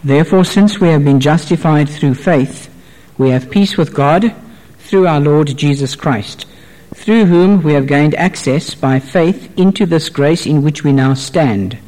Therefore, since we have been justified through faith, we have peace with God through our Lord Jesus Christ, through whom we have gained access by faith into this grace in which we now stand.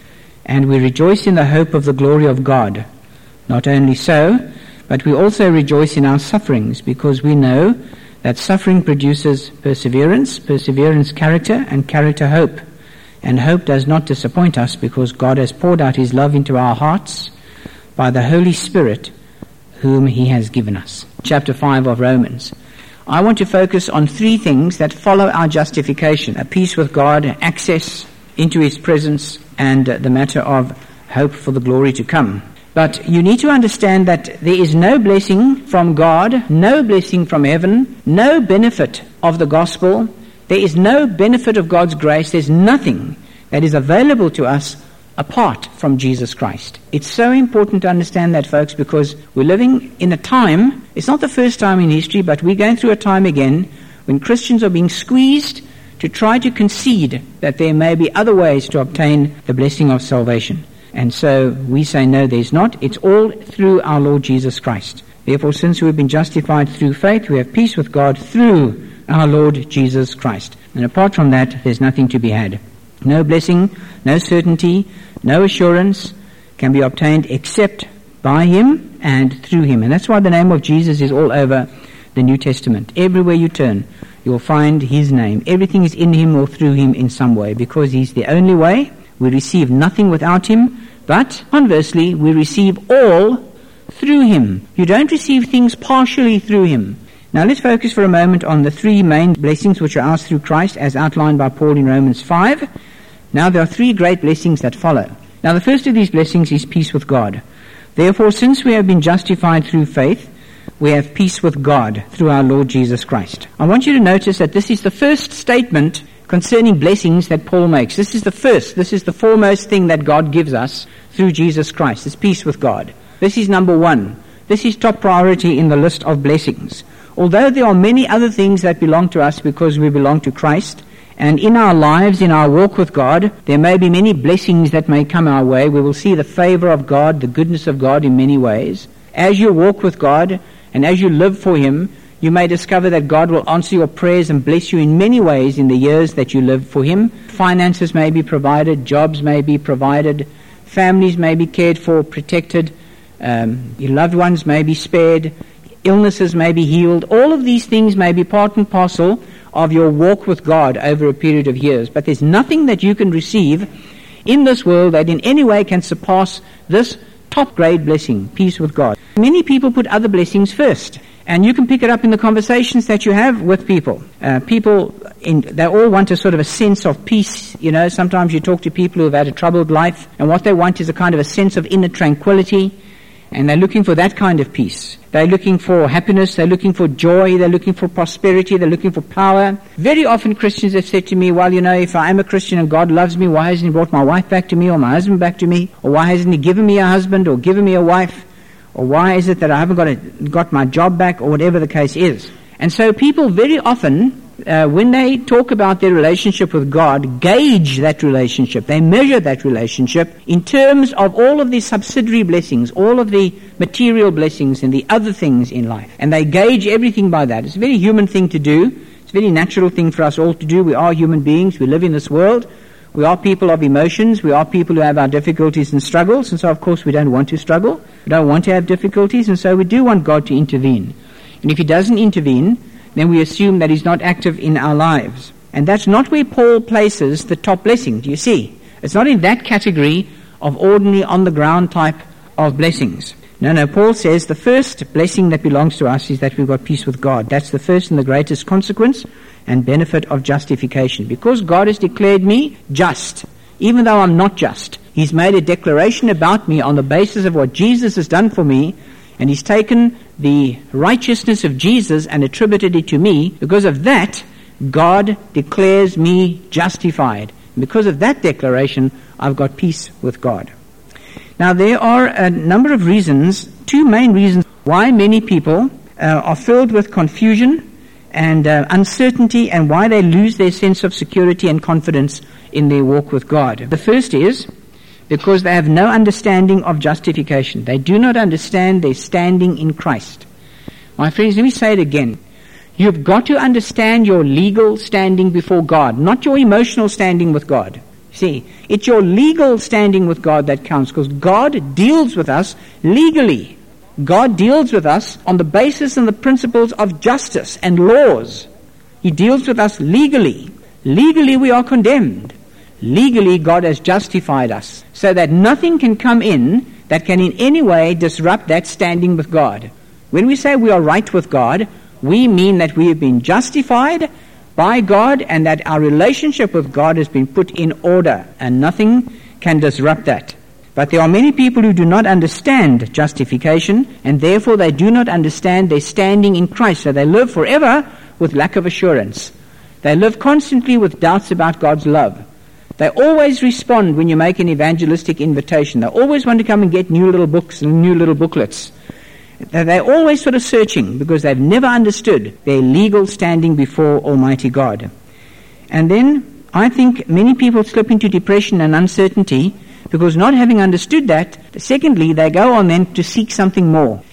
And we rejoice in the hope of the glory of God. Not only so, but we also rejoice in our sufferings, because we know that suffering produces perseverance, perseverance character, and character hope. And hope does not disappoint us, because God has poured out his love into our hearts by the Holy Spirit whom he has given us. Chapter 5 of Romans. I want to focus on three things that follow our justification: a peace with God, access into his presence, and the matter of hope for the glory to come. But you need to understand that there is no blessing from God, no blessing from heaven, no benefit of the gospel. There is no benefit of God's grace. There's nothing that is available to us apart from Jesus Christ. It's so important to understand that, folks, because we're living in a time, it's not the first time in history, but we're going through a time again when Christians are being squeezed to try to concede that there may be other ways to obtain the blessing of salvation. And so we say, no, there's not. It's all through our Lord Jesus Christ. Therefore, since we've been justified through faith, we have peace with God through our Lord Jesus Christ. And apart from that, there's nothing to be had. No blessing, no certainty, no assurance can be obtained except by him and through him. And that's why the name of Jesus is all over the New Testament. Everywhere you turn, you'll find his name. Everything is in him or through him in some way, because he's the only way. We receive nothing without him, but conversely, we receive all through him. You don't receive things partially through him. Now let's focus for a moment on the three main blessings which are ours through Christ, as outlined by Paul in Romans 5. Now there are three great blessings that follow. Now the first of these blessings is peace with God. Therefore, since we have been justified through faith, we have peace with God through our Lord Jesus Christ. I want you to notice that this is the first statement concerning blessings that Paul makes. This is the foremost thing that God gives us through Jesus Christ, is peace with God. This is number one. This is top priority in the list of blessings. Although there are many other things that belong to us because we belong to Christ, and in our lives, in our walk with God, there may be many blessings that may come our way. We will see the favor of God, the goodness of God in many ways. As you walk with God and as you live for him, you may discover that God will answer your prayers and bless you in many ways in the years that you live for him. Finances may be provided, jobs may be provided, families may be cared for, protected, your loved ones may be spared, illnesses may be healed. All of these things may be part and parcel of your walk with God over a period of years. But there's nothing that you can receive in this world that in any way can surpass this top grade blessing, peace with God. Many people put other blessings first, and you can pick it up in the conversations that you have with people. They all want a sort of a sense of peace. You know, sometimes you talk to people who have had a troubled life, and what they want is a kind of a sense of inner tranquility, and they're looking for that kind of peace. They're looking for happiness, they're looking for joy, they're looking for prosperity, they're looking for power. Very often Christians have said to me, well, you know, if I am a Christian and God loves me, why hasn't he brought my wife back to me or my husband back to me? Or why hasn't he given me a husband or given me a wife? Or why is it that I haven't got my job back, or whatever the case is? And so people very often, when they talk about their relationship with God, gauge that relationship. They measure that relationship in terms of all of these subsidiary blessings, all of the material blessings and the other things in life. And they gauge everything by that. It's a very human thing to do. It's a very natural thing for us all to do. We are human beings. We live in this world. We are people of emotions. We are people who have our difficulties and struggles. And so, of course, we don't want to struggle. We don't want to have difficulties. And so we do want God to intervene. And if he doesn't intervene, then we assume that he's not active in our lives. And that's not where Paul places the top blessing, do you see? It's not in that category of ordinary on-the-ground type of blessings. No, Paul says the first blessing that belongs to us is that we've got peace with God. That's the first and the greatest consequence and benefit of justification. Because God has declared me just, even though I'm not just. He's made a declaration about me on the basis of what Jesus has done for me, and he's taken the righteousness of Jesus and attributed it to me. Because of that, God declares me justified. And because of that declaration, I've got peace with God. Now, there are a number of reasons, two main reasons, why many people are filled with confusion and uncertainty, and why they lose their sense of security and confidence in their walk with God. The first is because they have no understanding of justification. They do not understand their standing in Christ. My friends, let me say it again. You've got to understand your legal standing before God, not your emotional standing with God. See, it's your legal standing with God that counts, because God deals with us legally. God deals with us on the basis and the principles of justice and laws. He deals with us legally. Legally we are condemned. Legally God has justified us, so that nothing can come in that can in any way disrupt that standing with God. When we say we are right with God, we mean that we have been justified by God and that our relationship with God has been put in order, and nothing can disrupt that. But there are many people who do not understand justification, and therefore they do not understand their standing in Christ, so they live forever with lack of assurance. They live constantly with doubts about God's love. They always respond when you make an evangelistic invitation. They always want to come and get new little books and new little booklets. They're always sort of searching because they've never understood their legal standing before Almighty God. And then I think many people slip into depression and uncertainty because not having understood that, secondly, they go on then to seek something more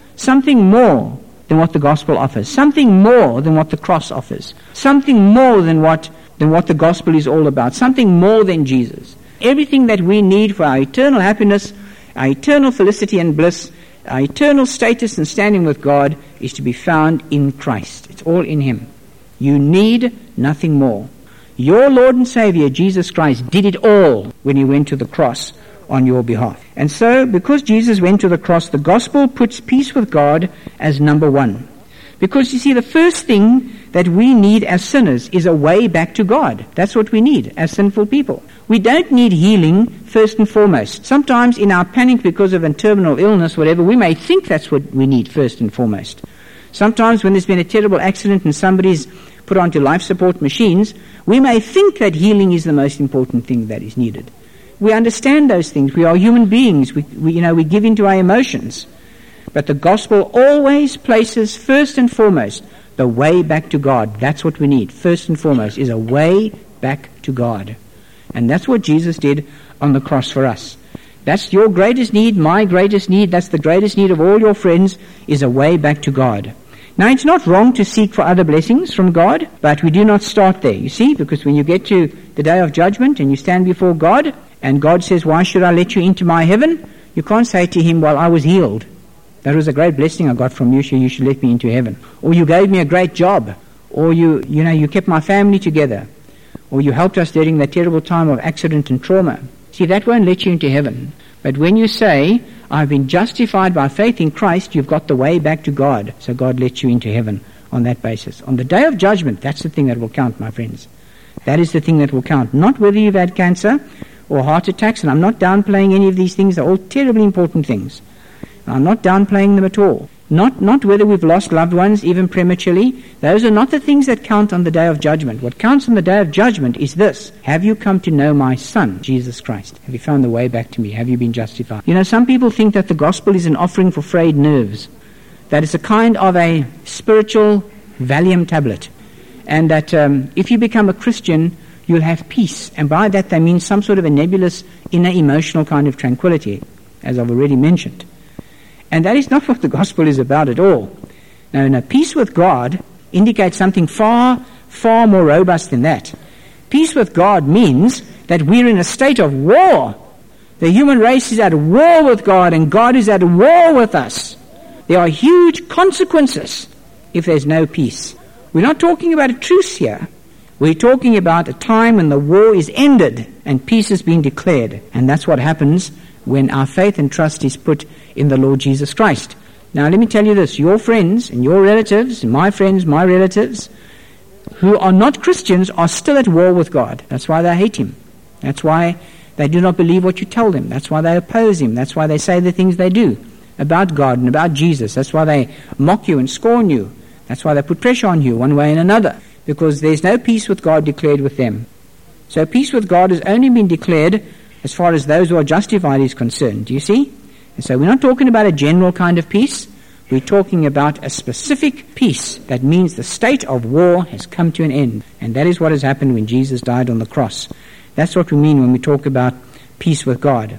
than what the gospel offers, something more than what the cross offers, something more than what the gospel is all about, something more than Jesus. Everything that we need for our eternal happiness, our eternal felicity and bliss, our eternal status and standing with God is to be found in Christ. It's all in Him. You need nothing more. Your Lord and Savior, Jesus Christ, did it all when He went to the cross on your behalf. And so, because Jesus went to the cross, the gospel puts peace with God as number one. Because, you see, the first thing that we need as sinners is a way back to God. That's what we need as sinful people. We don't need healing first and foremost. Sometimes in our panic because of a terminal illness, whatever, we may think that's what we need first and foremost. Sometimes when there's been a terrible accident and somebody's put onto life support machines, we may think that healing is the most important thing that is needed. We understand those things. We are human beings. We give into our emotions. But the gospel always places first and foremost the way back to God. That's what we need. First and foremost is a way back to God. And that's what Jesus did on the cross for us. That's your greatest need, my greatest need. That's the greatest need of all your friends, is a way back to God. Now, it's not wrong to seek for other blessings from God, but we do not start there, you see, because when you get to the day of judgment and you stand before God, and God says, "Why should I let you into my heaven?" You can't say to Him, "Well, I was healed. That was a great blessing I got from you, so you should let me into heaven." Or, "You gave me a great job." Or, you kept my family together. Or, "You helped us during that terrible time of accident and trauma." See, that won't let you into heaven. But when you say, "I've been justified by faith in Christ," you've got the way back to God. So God lets you into heaven on that basis. On the day of judgment, that's the thing that will count, my friends. That is the thing that will count. Not whether you've had cancer or heart attacks, and I'm not downplaying any of these things. They're all terribly important things. I'm not downplaying them at all. Not whether we've lost loved ones, even prematurely. Those are not the things that count on the day of judgment. What counts on the day of judgment is this: have you come to know my Son, Jesus Christ? Have you found the way back to me? Have you been justified? Some people think that the gospel is an offering for frayed nerves, that it's a kind of a spiritual Valium tablet, and that if you become a Christian, you'll have peace. And by that they mean some sort of a nebulous inner emotional kind of tranquility, as I've already mentioned. And that is not what the gospel is about at all. No, peace with God indicates something far, far more robust than that. Peace with God means that we're in a state of war. The human race is at war with God, and God is at war with us. There are huge consequences if there's no peace. We're not talking about a truce here. We're talking about a time when the war is ended and peace has been declared. And that's what happens when our faith and trust is put in the Lord Jesus Christ. Now, let me tell you this. Your friends and your relatives, and my friends, my relatives, who are not Christians are still at war with God. That's why they hate Him. That's why they do not believe what you tell them. That's why they oppose Him. That's why they say the things they do about God and about Jesus. That's why they mock you and scorn you. That's why they put pressure on you one way and another, because there's no peace with God declared with them. So peace with God has only been declared as far as those who are justified is concerned. Do you see? And so we're not talking about a general kind of peace. We're talking about a specific peace that means the state of war has come to an end. And that is what has happened when Jesus died on the cross. That's what we mean when we talk about peace with God.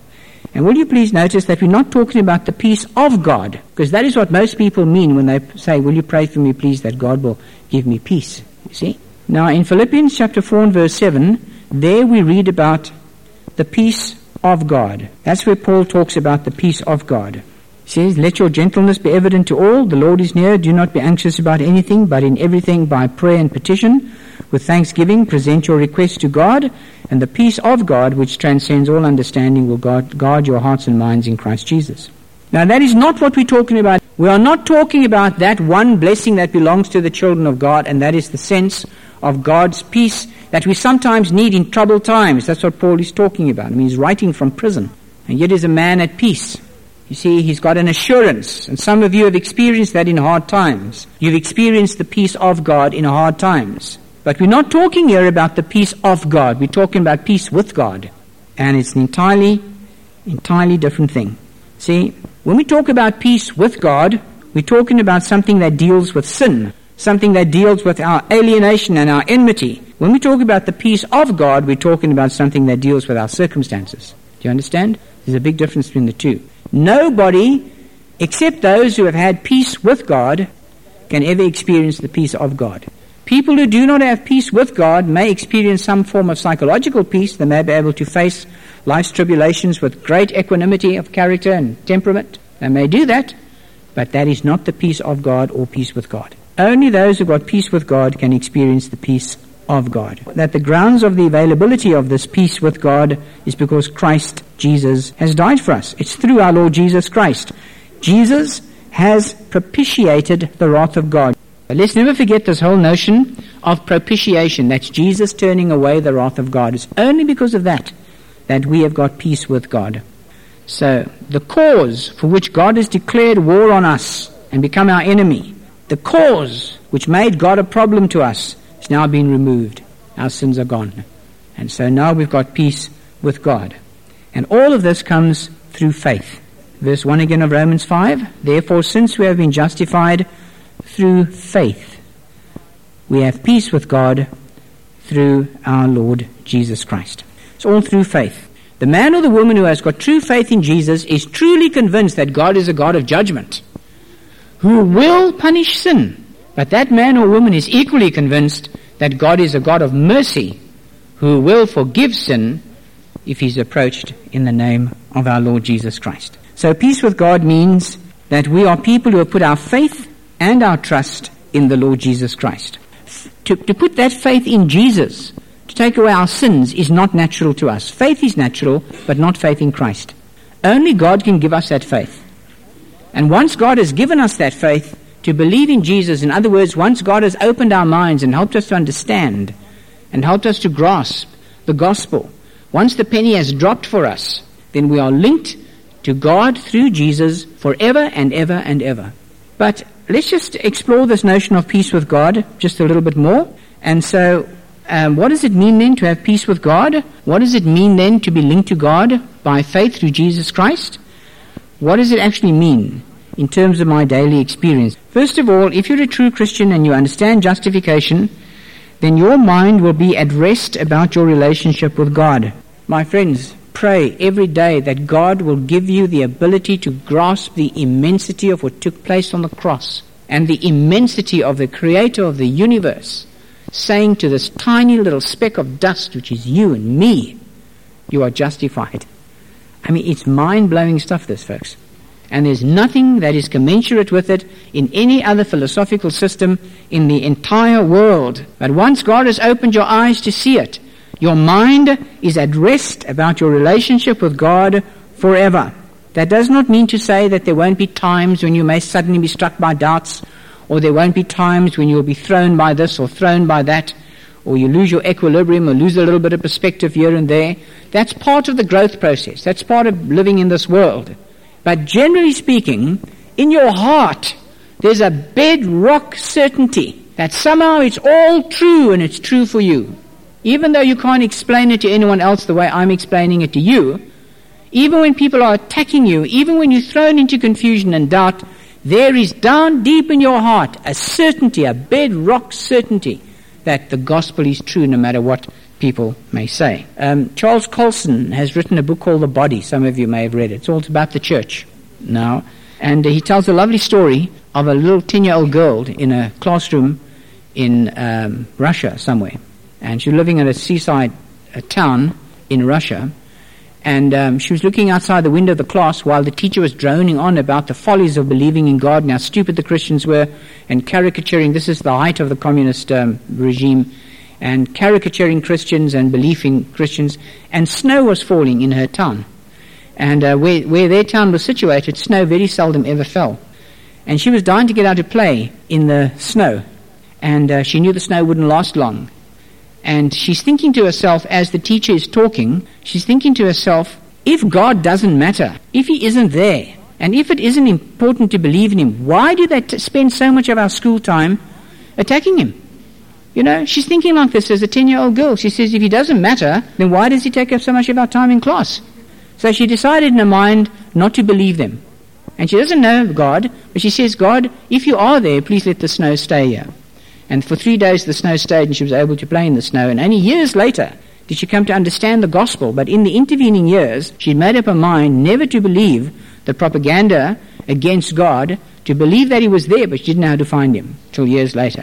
And will you please notice that we're not talking about the peace of God, because that is what most people mean when they say, will you pray for me please that God will give me peace, you see. Now in Philippians chapter 4 and verse 7, there we read about the peace of God. That's where Paul talks about the peace of God. He says, let your gentleness be evident to all, the Lord is near, do not be anxious about anything, but in everything by prayer and petition, with thanksgiving, present your requests to God, and the peace of God, which transcends all understanding, will guard your hearts and minds in Christ Jesus. Now that is not what we're talking about. We are not talking about that one blessing that belongs to the children of God, and that is the sense of God's peace that we sometimes need in troubled times. That's what Paul is talking about. I mean, he's writing from prison, and yet is a man at peace. You see, he's got an assurance, and some of you have experienced that in hard times. You've experienced the peace of God in hard times. But we're not talking here about the peace of God. We're talking about peace with God. And it's an entirely different thing. See, when we talk about peace with God, we're talking about something that deals with sin, something that deals with our alienation and our enmity. When we talk about the peace of God, we're talking about something that deals with our circumstances. Do you understand? There's a big difference between the two. Nobody, except those who have had peace with God, can ever experience the peace of God. People who do not have peace with God may experience some form of psychological peace. They may be able to face life's tribulations with great equanimity of character and temperament. They may do that, but that is not the peace of God or peace with God. Only those who got peace with God can experience the peace of God. That the grounds of the availability of this peace with God is because Christ Jesus has died for us. It's through our Lord Jesus Christ. Jesus has propitiated the wrath of God. But let's never forget this whole notion of propitiation. That's Jesus turning away the wrath of God. It's only because of that we have got peace with God. So the cause for which God has declared war on us and become our enemy, the cause which made God a problem to us, has now been removed. Our sins are gone. And so now we've got peace with God. And all of this comes through faith. Verse 1 again of Romans 5, therefore since we have been justified through faith, we have peace with God through our Lord Jesus Christ. It's all through faith. The man or the woman who has got true faith in Jesus is truly convinced that God is a God of judgment, who will punish sin. But that man or woman is equally convinced that God is a God of mercy, who will forgive sin if he's approached in the name of our Lord Jesus Christ. So peace with God means that we are people who have put our faith and our trust in the Lord Jesus Christ. To put that faith in Jesus, to take away our sins, is not natural to us. Faith is natural, but not faith in Christ. Only God can give us that faith. And once God has given us that faith to believe in Jesus, in other words, once God has opened our minds and helped us to understand and helped us to grasp the gospel, once the penny has dropped for us, then we are linked to God through Jesus forever and ever and ever. But let's just explore this notion of peace with God just a little bit more. And so, what does it mean then to have peace with God? What does it mean then to be linked to God by faith through Jesus Christ? What does it actually mean in terms of my daily experience? First of all, if you're a true Christian and you understand justification, then your mind will be at rest about your relationship with God. My friends, pray every day that God will give you the ability to grasp the immensity of what took place on the cross and the immensity of the Creator of the universe, saying to this tiny little speck of dust, which is you and me, you are justified. I mean, it's mind-blowing stuff, this, folks. And there's nothing that is commensurate with it in any other philosophical system in the entire world. But once God has opened your eyes to see it, your mind is at rest about your relationship with God forever. That does not mean to say that there won't be times when you may suddenly be struck by doubts, or there won't be times when you'll be thrown by this or thrown by that, or you lose your equilibrium or lose a little bit of perspective here and there. That's part of the growth process. That's part of living in this world. But generally speaking, in your heart, there's a bedrock certainty that somehow it's all true and it's true for you. Even though you can't explain it to anyone else the way I'm explaining it to you, even when people are attacking you, even when you're thrown into confusion and doubt, there is down deep in your heart a certainty, a bedrock certainty that the gospel is true no matter what people may say. Charles Colson has written a book called The Body. Some of you may have read it. It's all about the church now. And he tells a lovely story of a little 10-year-old girl in a classroom in Russia somewhere. And she was living in a seaside town in Russia. And she was looking outside the window of the class while the teacher was droning on about the follies of believing in God and how stupid the Christians were, and caricaturing, this is the height of the communist regime, and caricaturing Christians and belief in Christians. And snow was falling in her town. And where their town was situated, snow very seldom ever fell. And she was dying to get out to play in the snow. And she knew the snow wouldn't last long. And she's thinking to herself, as the teacher is talking, she's thinking to herself, if God doesn't matter, if he isn't there, and if it isn't important to believe in him, why do they spend so much of our school time attacking him? You know, she's thinking like this as a 10-year-old girl. She says, if he doesn't matter, then why does he take up so much of our time in class? So she decided in her mind not to believe them. And she doesn't know God, but she says, God, if you are there, please let the snow stay here. And for 3 days the snow stayed, and she was able to play in the snow. And only years later did she come to understand the gospel. But in the intervening years, she'd made up her mind never to believe the propaganda against God, to believe that he was there, but she didn't know how to find him till years later.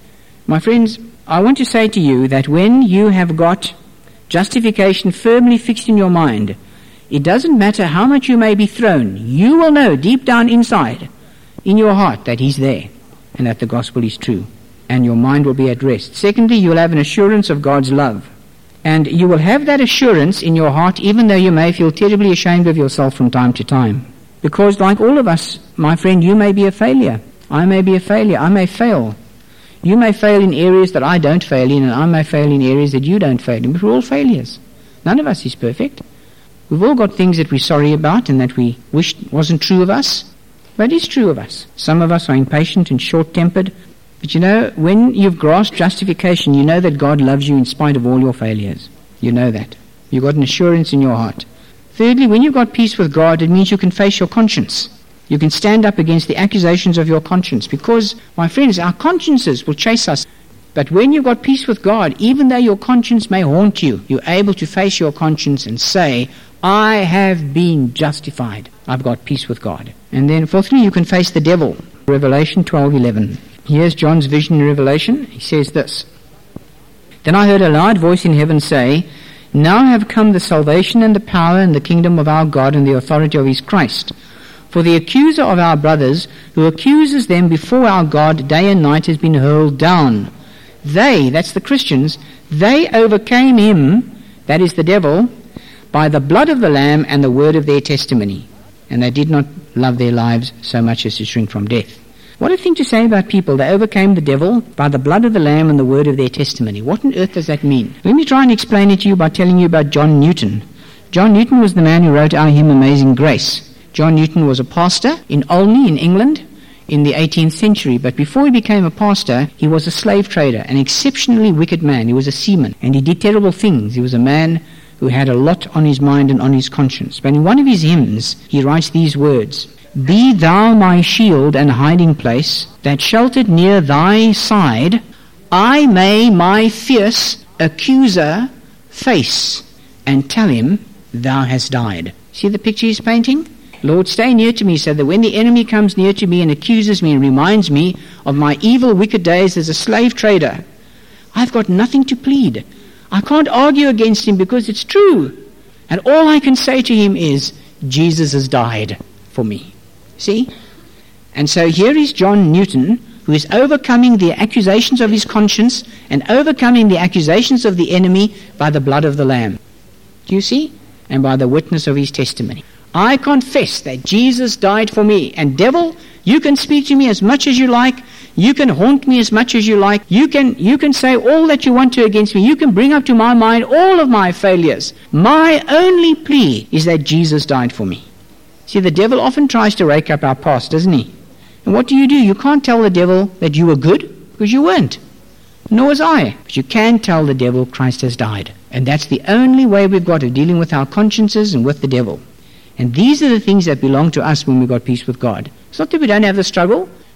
My friends, I want to say to you that when you have got justification firmly fixed in your mind, it doesn't matter how much you may be thrown, you will know deep down inside, in your heart, that he's there and that the gospel is true. And your mind will be at rest. Secondly, you will have an assurance of God's love. And you will have that assurance in your heart even though you may feel terribly ashamed of yourself from time to time. Because like all of us, my friend, you may be a failure. I may be a failure. I may fail. You may fail in areas that I don't fail in, and I may fail in areas that you don't fail in. But we're all failures. None of us is perfect. We've all got things that we're sorry about and that we wish wasn't true of us. But it is true of us. Some of us are impatient and short-tempered. But you know, when you've grasped justification, you know that God loves you in spite of all your failures. You know that. You've got an assurance in your heart. Thirdly, when you've got peace with God, it means you can face your conscience. You can stand up against the accusations of your conscience. Because, my friends, our consciences will chase us. But when you've got peace with God, even though your conscience may haunt you, you're able to face your conscience and say, I have been justified. I've got peace with God. And then fourthly, you can face the devil. Revelation 12:11. Here's John's vision in Revelation. He says this. Then I heard a loud voice in heaven say, now have come the salvation and the power and the kingdom of our God and the authority of his Christ. For the accuser of our brothers, who accuses them before our God day and night, has been hurled down. They, that's the Christians, they overcame him, that is the devil, by the blood of the Lamb and the word of their testimony. And they did not love their lives so much as to shrink from death. What a thing to say about people. They overcame the devil by the blood of the Lamb and the word of their testimony. What on earth does that mean? Let me try and explain it to you by telling you about John Newton. John Newton was the man who wrote our hymn Amazing Grace. John Newton was a pastor in Olney in England in the 18th century. But before he became a pastor, he was a slave trader, an exceptionally wicked man. He was a seaman, and he did terrible things. He was a man who had a lot on his mind and on his conscience. But in one of his hymns, he writes these words, be thou my shield and hiding place, that sheltered near thy side, I may my fierce accuser face, and tell him thou hast died. See the picture he's painting? Lord, stay near to me so that when the enemy comes near to me and accuses me and reminds me of my evil, wicked days as a slave trader, I've got nothing to plead. I can't argue against him because it's true. And all I can say to him is, Jesus has died for me. See? And so here is John Newton, who is overcoming the accusations of his conscience and overcoming the accusations of the enemy by the blood of the Lamb. Do you see? And by the witness of his testimony. I confess that Jesus died for me. And devil, you can speak to me as much as you like. You can haunt me as much as you like. You can say all that you want to against me. You can bring up to my mind all of my failures. My only plea is that Jesus died for me. See, the devil often tries to rake up our past, doesn't he? And what do? You can't tell the devil that you were good, because you weren't. Nor was I. But you can tell the devil Christ has died. And that's the only way we've got of dealing with our consciences and with the devil. And these are the things that belong to us when we've got peace with God. It's not that we don't have the struggle,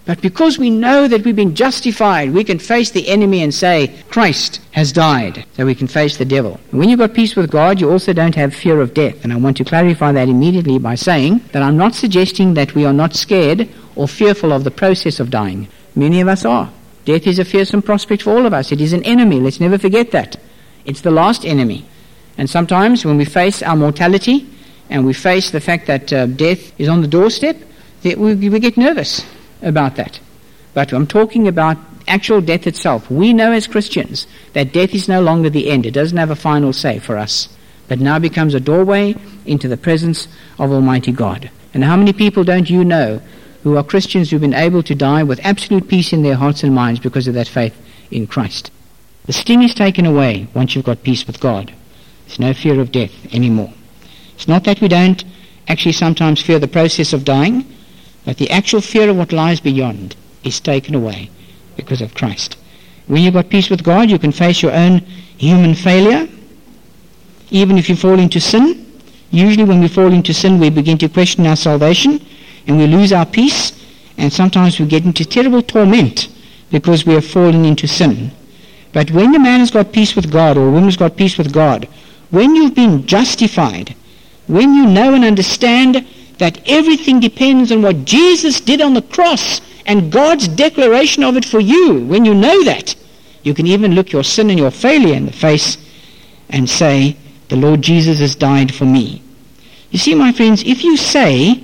But because we know that we've been justified, we can face the enemy and say, Christ has died, so we can face the devil. And when you've got peace with God, you also don't have fear of death. And I want to clarify that immediately by saying that I'm not suggesting that we are not scared or fearful of the process of dying. Many of us are. Death is a fearsome prospect for all of us. It is an enemy. Let's never forget that. It's the last enemy. And sometimes when we face our mortality and we face the fact that death is on the doorstep, we get nervous about that. But I'm talking about actual death itself. We know as Christians that death is no longer the end. It doesn't have a final say for us, but now becomes a doorway into the presence of Almighty God. And how many people don't you know who are Christians who've been able to die with absolute peace in their hearts and minds because of that faith in Christ? The sting is taken away once you've got peace with God. There's no fear of death anymore. It's not that we don't actually sometimes fear the process of dying, but the actual fear of what lies beyond is taken away because of Christ. When you've got peace with God, you can face your own human failure, even if you fall into sin. Usually when we fall into sin, we begin to question our salvation, and we lose our peace, and sometimes we get into terrible torment because we have fallen into sin. But when the man has got peace with God, or a woman has got peace with God, when you've been justified, when you know and understand that everything depends on what Jesus did on the cross and God's declaration of it for you, when you know that, you can even look your sin and your failure in the face and say, the Lord Jesus has died for me. You see, my friends, if you say,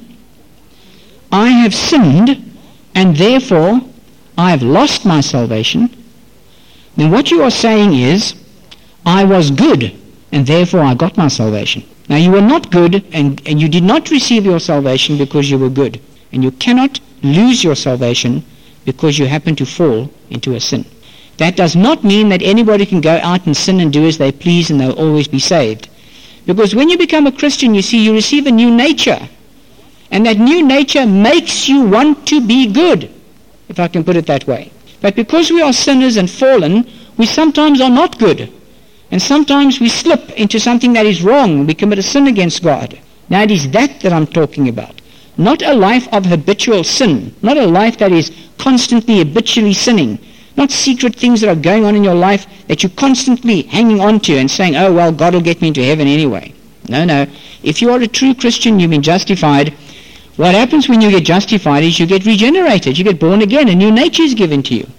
I have sinned and therefore I have lost my salvation, then what you are saying is, I was good and therefore I got my salvation. Now you were not good and you did not receive your salvation because you were good. And you cannot lose your salvation because you happen to fall into a sin. That does not mean that anybody can go out and sin and do as they please and they'll always be saved. Because when you become a Christian, you see, you receive a new nature. And that new nature makes you want to be good, if I can put it that way. But because we are sinners and fallen, we sometimes are not good. And sometimes we slip into something that is wrong. We commit a sin against God. Now it is that I'm talking about. Not a life of habitual sin. Not a life that is constantly habitually sinning. Not secret things that are going on in your life that you're constantly hanging on to and saying, oh, well, God will get me into heaven anyway. No. If you are a true Christian, you've been justified. What happens when you get justified is you get regenerated. You get born again. A new nature is given to you.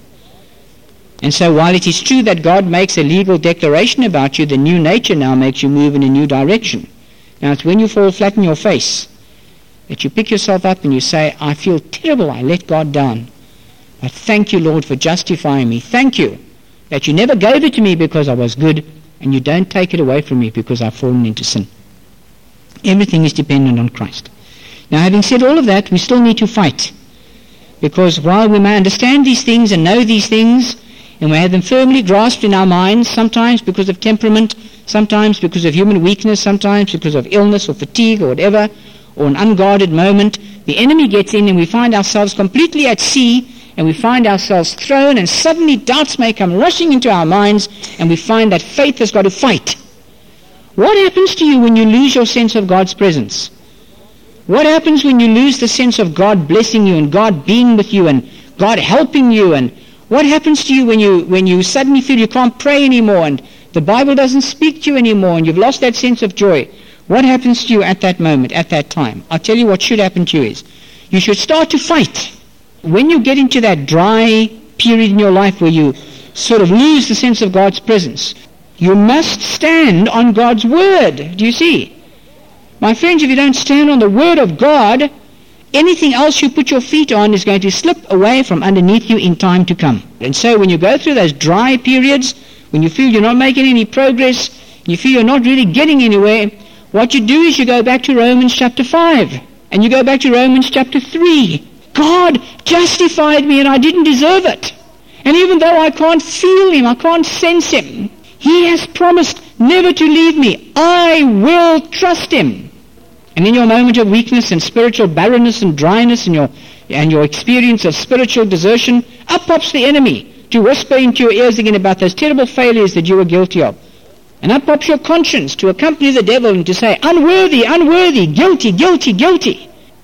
And so while it is true that God makes a legal declaration about you, the new nature now makes you move in a new direction. Now it's when you fall flat on your face that you pick yourself up and you say, I feel terrible, I let God down. But thank you, Lord, for justifying me. Thank you that you never gave it to me because I was good, and you don't take it away from me because I've fallen into sin. Everything is dependent on Christ. Now having said all of that, we still need to fight. Because while we may understand these things and know these things, and we have them firmly grasped in our minds, sometimes because of temperament, sometimes because of human weakness, sometimes because of illness or fatigue or whatever, or an unguarded moment, the enemy gets in and we find ourselves completely at sea, and we find ourselves thrown, and suddenly doubts may come rushing into our minds, and we find that faith has got to fight. What happens to you when you lose your sense of God's presence? What happens when you lose the sense of God blessing you and God being with you and God helping you? And what happens to you when you suddenly feel you can't pray anymore and the Bible doesn't speak to you anymore and you've lost that sense of joy? What happens to you at that moment, at that time? I'll tell you what should happen to you is you should start to fight. When you get into that dry period in your life where you sort of lose the sense of God's presence, you must stand on God's word. Do you see? My friends, if you don't stand on the word of God, anything else you put your feet on is going to slip away from underneath you in time to come. And so when you go through those dry periods, when you feel you're not making any progress, you feel you're not really getting anywhere, what you do is you go back to Romans chapter 5, and you go back to Romans chapter 3. God justified me and I didn't deserve it. And even though I can't feel him, I can't sense him, he has promised never to leave me. I will trust him. And in your moment of weakness and spiritual barrenness and dryness and your experience of spiritual desertion, up pops the enemy to whisper into your ears again about those terrible failures that you were guilty of. And up pops your conscience to accompany the devil and to say, unworthy, unworthy, guilty, guilty, guilty.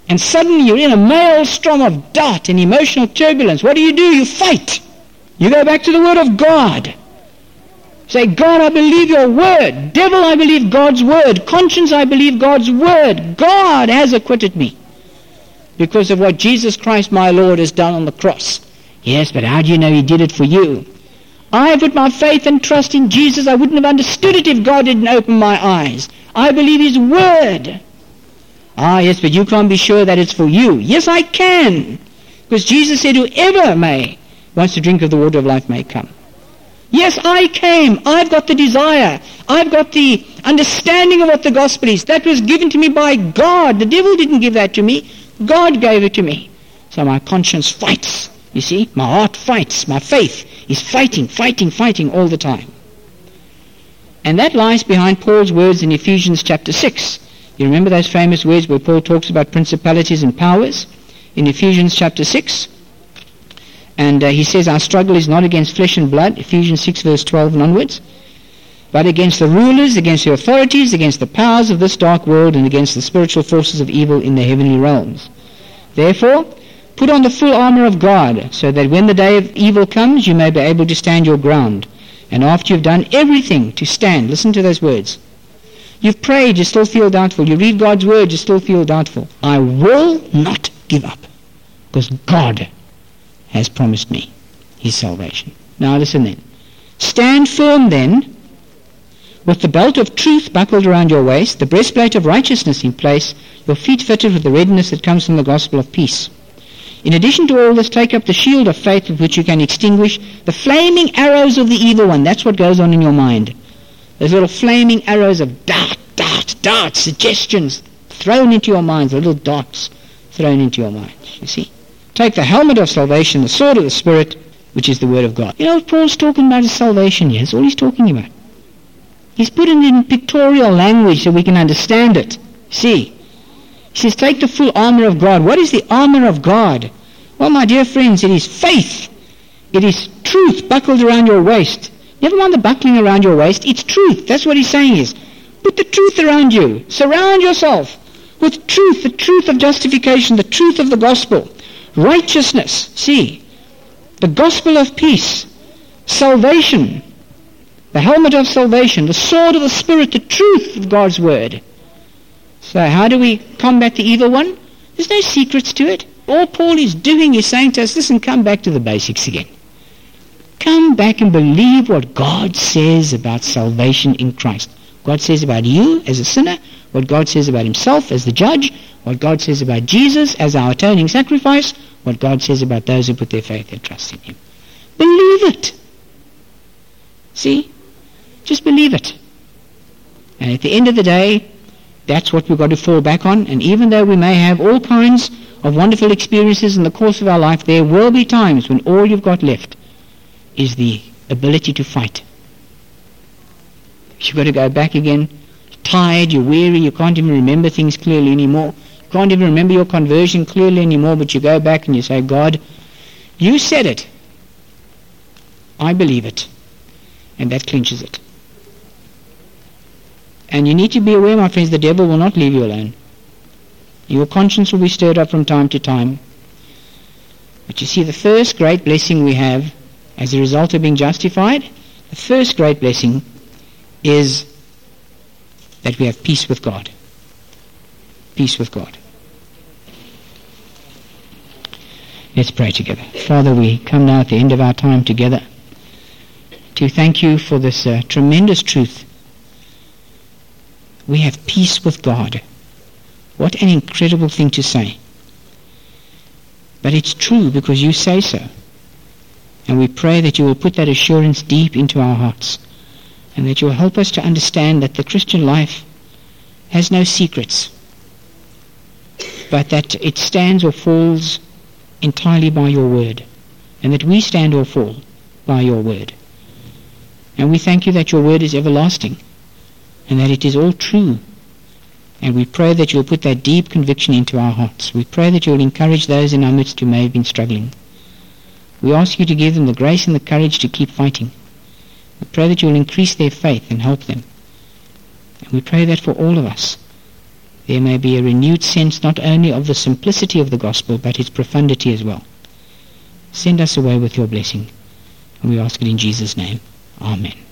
And suddenly you're in a maelstrom of doubt and emotional turbulence. What do? You fight. You go back to the Word of God. Say, God, I believe your Word. Devil, I believe God's Word. Conscience, I believe God's Word. God has acquitted me because of what Jesus Christ, my Lord, has done on the cross. Yes, but how do you know He did it for you? I put my faith and trust in Jesus. I wouldn't have understood it if God didn't open my eyes. I believe His Word. Ah, yes, but you can't be sure that it's for you. Yes, I can. Because Jesus said, whoever wants to drink of the water of life may come. Yes, I came. I've got the desire. I've got the understanding of what the gospel is. That was given to me by God. The devil didn't give that to me. God gave it to me. So my conscience fights. You see, my heart fights. My faith is fighting all the time. And that lies behind Paul's words in Ephesians chapter 6. You remember those famous words where Paul talks about principalities and powers in Ephesians chapter 6? And he says, our struggle is not against flesh and blood, Ephesians 6 verse 12 and onwards, but against the rulers, against the authorities, against the powers of this dark world, and against the spiritual forces of evil in the heavenly realms. Therefore, put on the full armor of God, so that when the day of evil comes, you may be able to stand your ground. And after you've done everything to stand, listen to those words. You've prayed, you still feel doubtful. You read God's word, you still feel doubtful. I will not give up, because God has promised me His salvation. Now listen then. Stand firm then, with the belt of truth buckled around your waist, the breastplate of righteousness in place, your feet fitted with the readiness that comes from the gospel of peace. In addition to all this, take up the shield of faith with which you can extinguish the flaming arrows of the evil one. That's what goes on in your mind. Those little flaming arrows of doubt, suggestions thrown into your minds, the little darts thrown into your minds, you see. Take the helmet of salvation, the sword of the Spirit, which is the Word of God. You know what Paul's talking about is salvation here. That's all he's talking about. He's put it in pictorial language so we can understand it. See, he says, take the full armor of God. What is the armor of God? Well, my dear friends, it is faith. It is truth buckled around your waist. Never mind the buckling around your waist. It's truth. That's what he's saying is, put the truth around you. Surround yourself with truth, the truth of justification, the truth of the gospel. Righteousness, see, the gospel of peace, salvation, the helmet of salvation, the sword of the Spirit, the truth of God's word. So how do we combat the evil one? There's no secrets to it. All Paul is doing is saying to us, listen, come back to the basics again. Come back and believe what God says about salvation in Christ. God says about you as a sinner, what God says about Himself as the judge, what God says about Jesus as our atoning sacrifice, what God says about those who put their faith and trust in Him. Believe it. See? Just believe it. And at the end of the day, that's what we've got to fall back on. And even though we may have all kinds of wonderful experiences in the course of our life, there will be times when all you've got left is the ability to fight. You've got to go back again. You're tired, you're weary, you can't even remember things clearly anymore. You can't even remember your conversion clearly anymore, but you go back and you say, God, you said it. I believe it. And that clinches it. And you need to be aware, my friends, the devil will not leave you alone. Your conscience will be stirred up from time to time. But you see, the first great blessing we have as a result of being justified, the first great blessing is that we have peace with God. Peace with God. Let's pray together. Father, we come now at the end of our time together to thank you for this tremendous truth. We have peace with God. What an incredible thing to say. But it's true because you say so. And we pray that you will put that assurance deep into our hearts, and that you will help us to understand that the Christian life has no secrets, but that it stands or falls entirely by your word, and that we stand or fall by your word. And we thank you that your word is everlasting, and that it is all true. And we pray that you'll put that deep conviction into our hearts. We pray that you'll encourage those in our midst who may have been struggling. We ask you to give them the grace and the courage to keep fighting. We pray that you'll increase their faith and help them. And we pray that for all of us, there may be a renewed sense not only of the simplicity of the gospel, but its profundity as well. Send us away with your blessing, and we ask it in Jesus' name. Amen.